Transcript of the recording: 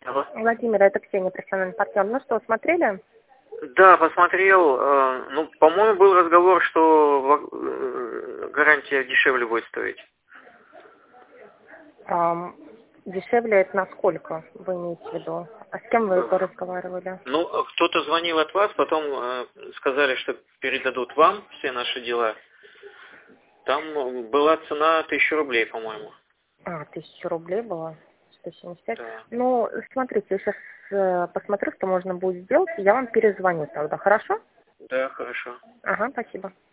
Алло. Владимир, это Ксения, профессиональный партнер. Ну что, смотрели? Да, посмотрел. Ну, по-моему, был разговор, что гарантия дешевле будет стоить. Дешевле это насколько вы имеете в виду? А с кем вы это разговаривали? Ну, кто-то звонил от вас, потом сказали, что передадут вам все наши дела. Там была цена 1000 рублей, по-моему. 1000 рублей было? 175? Да. Ну, смотрите, я сейчас посмотрю, что можно будет сделать, и я вам перезвоню тогда, хорошо? Да, хорошо. Ага, спасибо.